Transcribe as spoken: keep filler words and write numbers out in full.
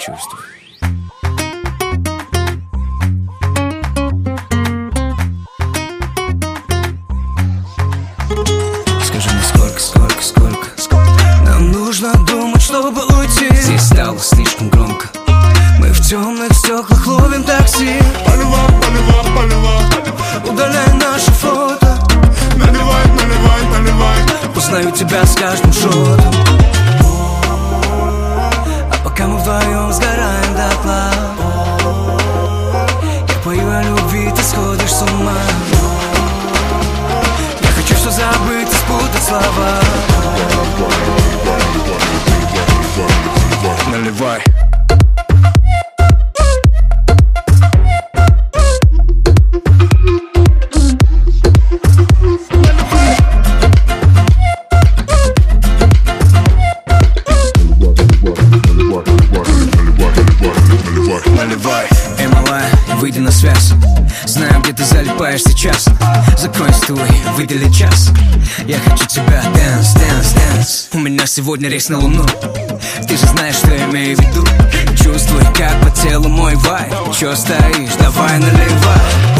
чувствуй. Скажи мне, сколько, сколько, сколько, сколько нам нужно думать, чтобы уйти? Здесь стало слишком громко. Мы в темных стеклах ловим такси. Поливай, поливай, поливай, удаляй наши фото. наливай, наливай, наливай. Узнаю тебя с каждым шотом. А пока мы вдвоем сгораем дотла, я пою о любви, ты сходишь с ума. Я хочу все забыть и спутать слова. Наливай. Наливай, эй, малая, выйди на связь. Знаю, где ты залипаешь сейчас. Закрой стуй, выдели час. Я хочу тебя, dance, dance, dance. У меня сегодня рейс на луну. Ты же знаешь, что я имею в виду. Чувствуй, как по телу мой вайб. Чё стоишь, давай наливай.